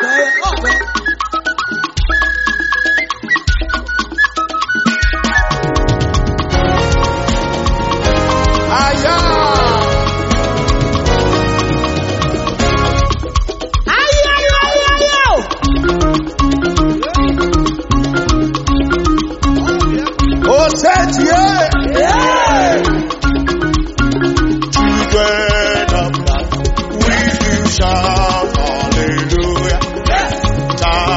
Children of God, we do shout hallelujah.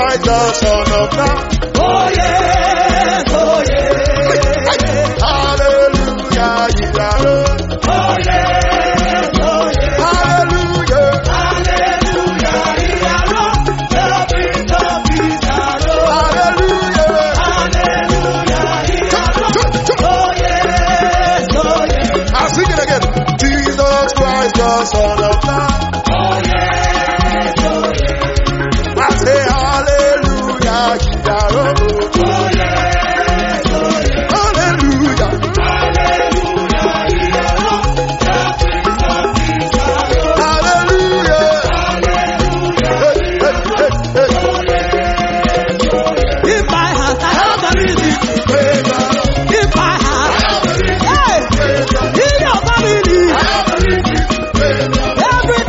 Christ, the Son of God. Oh yes, oh yes. Hallelujah, Yahweh. Oh yes, oh yes. Hallelujah. Hallelujah, Yahweh. The Prince of Peace, Yahweh. Hallelujah. Hallelujah, Yahweh. Oh yes, oh yes. I'll sing it again. Jesus Christ, the Son of God. Oh yes, oh yes. I say hallelujah, Yahweh. Oh yes, oh yes. Hallelujah. Hallelujah, Yahweh. The Prince of Peace, Yahweh. Hallelujah. In my heart, I have a reason to praise God. In my heart, hey, in your family, every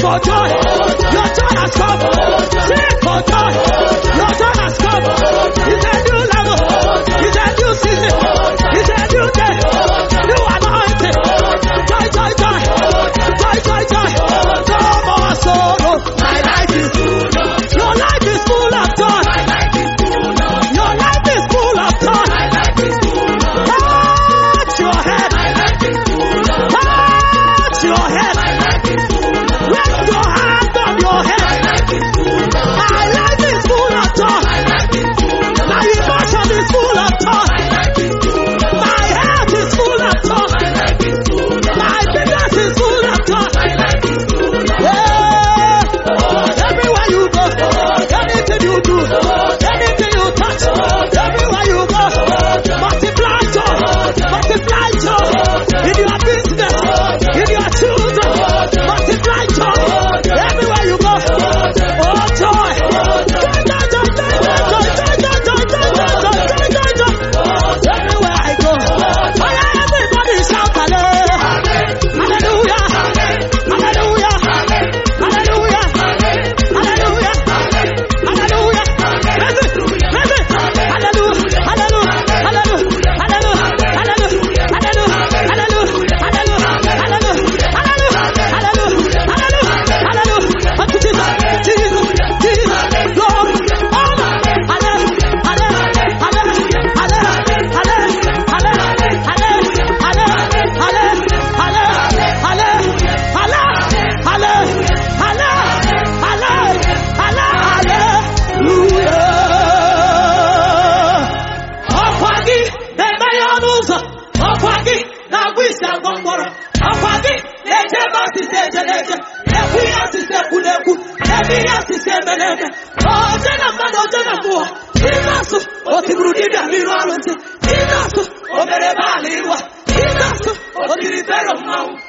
for joy. Your joy has come. Sing for joy. Your joy has come. It's a new level. It's a new season. It's a new day. New anointing. Joy, joy, joy. Joy, joy, joy. No more sorrow. My life is full. Your life is full of joy. Your life is full of joy. Touch your head. Touch your head. Rest your hand on your head. My life is full of joy. My emotion is full of joy. My heart is full of joy. My business is full of joy. Yeah. Everywhere you go, anything you do, anything you touch, everywhere you go, multiply joy, multiply joy. In your business, in your children, multiply joy. Everywhere you go, oh joy. Everywhere I go, everybody shout hallelujah, hallelujah, hallelujah, hallelujah, hallelujah, hallelujah. Hallelujah, hallelujah, hallelujah, hallelujah, hallelujah, Oh,